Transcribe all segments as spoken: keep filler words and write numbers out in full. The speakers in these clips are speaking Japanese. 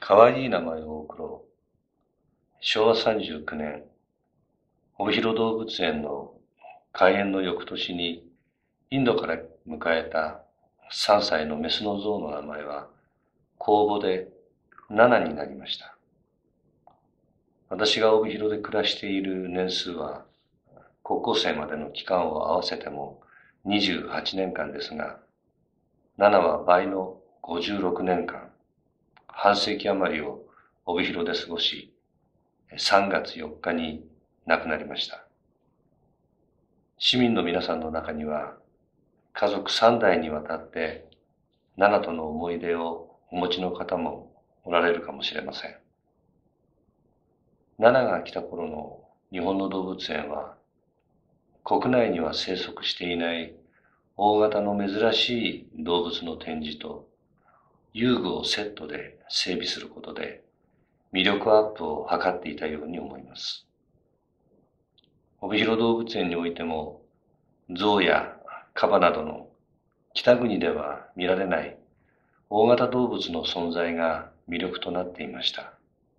かわいい名前を贈ろう。しょうわさんじゅうきゅうねん、帯広動物園の開園の翌年にインドから迎えたさんさいのメスの象の名前は公募でナナになりました。私が帯広で暮らしている年数は高校生までの期間を合わせてもにじゅうはちねんかんですが、ナナは倍のごじゅうろくねんかん、半世紀余りを帯広で過ごし、さんがつよっかに亡くなりました。市民の皆さんの中には、家族さんだいにわたってナナとの思い出をお持ちの方もおられるかもしれません。ナナが来た頃の日本の動物園は、国内には生息していない大型の珍しい動物の展示と遊具をセットで整備することで魅力アップを図っていたように思います。帯広動物園においても、象やカバなどの北国では見られない大型動物の存在が魅力となっていました。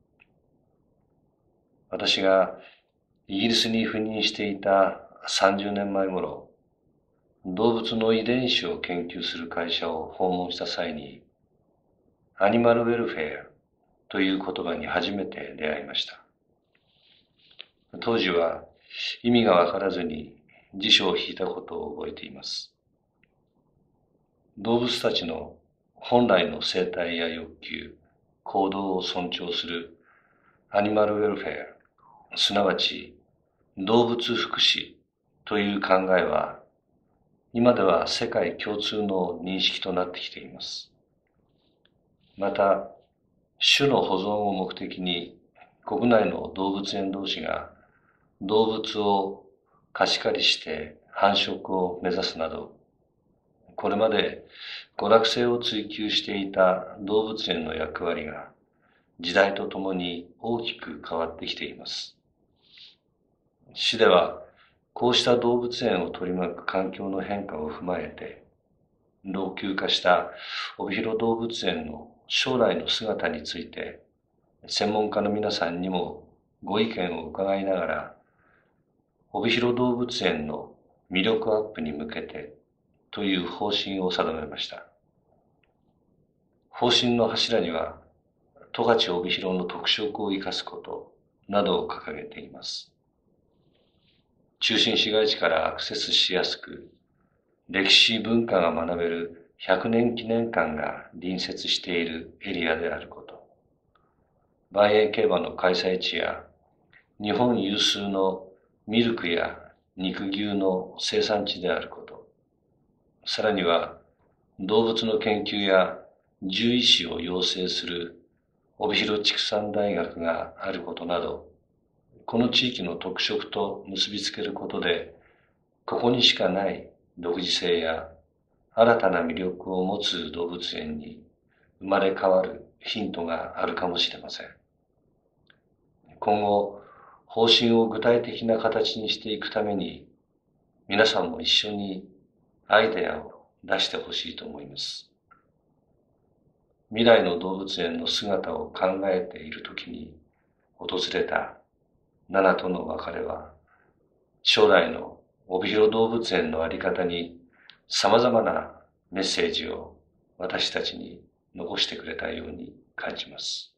私がイギリスに赴任していたさんじゅうねんまえ頃、動物の遺伝子を研究する会社を訪問した際に、アニマルウェルフェアという言葉に初めて出会いました。当時は意味がわからずに辞書を引いたことを覚えています。動物たちの本来の生態や欲求、行動を尊重するアニマルウェルフェア、すなわち動物福祉という考えは、今では世界共通の認識となってきています。また、種の保存を目的に国内の動物園同士が動物を貸し借りして繁殖を目指すなど、これまで娯楽性を追求していた動物園の役割が時代とともに大きく変わってきています。市ではこうした動物園を取り巻く環境の変化を踏まえて、老朽化した帯広動物園の将来の姿について、専門家の皆さんにもご意見を伺いながら、帯広動物園の魅力アップに向けてという方針を定めました。方針の柱には、十勝帯広の特色を生かすことなどを掲げています。中心市街地からアクセスしやすく、歴史文化が学べるひゃくねん記念館が隣接しているエリアであること、万栄競馬の開催地や日本有数のミルクや肉牛の生産地であること、さらには動物の研究や獣医師を養成する帯広畜産大学があることなど、この地域の特色と結びつけることで、ここにしかない独自性や新たな魅力を持つ動物園に生まれ変わるヒントがあるかもしれません。今後、方針を具体的な形にしていくために、皆さんも一緒にアイデアを出してほしいと思います。未来の動物園の姿を考えているときに訪れたナナとの別れは、将来の帯広動物園のあり方に様々なメッセージを私たちに残してくれたように感じます。